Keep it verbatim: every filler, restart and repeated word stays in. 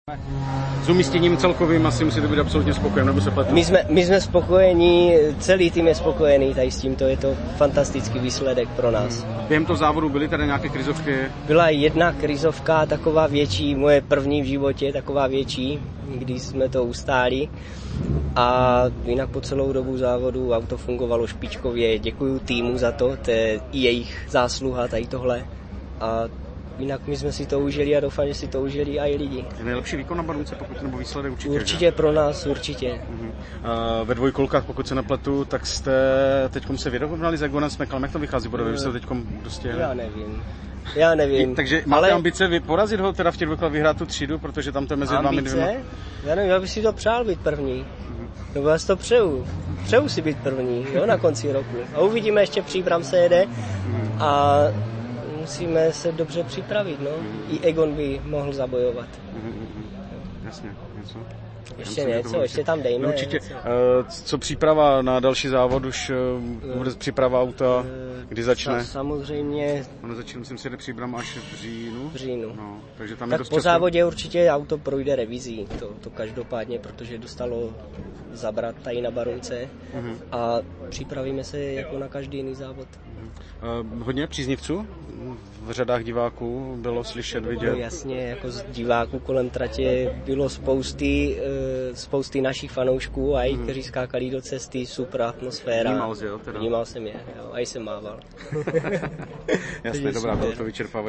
S umístěním celkovým asi musíte být absolutně spokojen, nebo se pletu? My jsme, my jsme spokojení, celý tým je spokojený tady s tímto, je to fantastický výsledek pro nás. Hmm. Během toho závodu byly tady nějaké krizovky? Byla jedna krizovka, taková větší, moje první v životě, taková větší, když jsme to ustáli. A jinak po celou dobu závodu auto fungovalo špičkově, děkuju týmu za to, to je jejich zásluha tady tohle. A jinak my jsme si to užili a doufám, že si to užili i lidi. Je nejlepší výkon na Barunce, pokud nebo výsledek určitě? Určitě že? Pro nás, určitě. Uh-huh. A ve dvojkolkách, pokud se nepletu, tak jste teďkom se vyrovnali s Egonem Smekalem. Jak to vychází bodově? Vy jste teďkom prostě... Já nevím. Já nevím. Takže máte ale... ambice porazit ho teda v těch dvojkolách, vyhrát tu třídu, protože tam to je mezi vámi dvěma? Ambice? Já nevím, já bych si to přál být první. Uh-huh. Nebo já si to přeju. Přeju si být první, jo, na konci roku. A uvidíme, ještě Příbram se jede. Uh-huh. A musíme se dobře připravit, no. I Egon by mohl zabojovat. Mm-hmm. Jasně, něco. Ještě něco, ještě tam dejme. No, určitě. Něco. Co příprava na další závod? Už bude příprava auta, kdy začne? Samozřejmě. Ono začne, myslím si, jde Příbram až v říjnu. V říjnu. No, takže tam tak je dost po často... závodě určitě auto projde revizí, to, to každopádně, protože dostalo zabrat tady na Barunce mm-hmm. a připravíme se jako na každý jiný závod. Uh, hodně příznivců v řadách diváků bylo slyšet, vidět? No jasně, jako z diváků kolem tratě bylo spousty, uh, spousty našich fanoušků, a i mm. kteří skákali do cesty, super atmosféra. Vnímal jsi, jo? Teda. Vnímal jsem je, jo, a i jsem mával. Jasně, dobrá, bylo to vyčerpávající.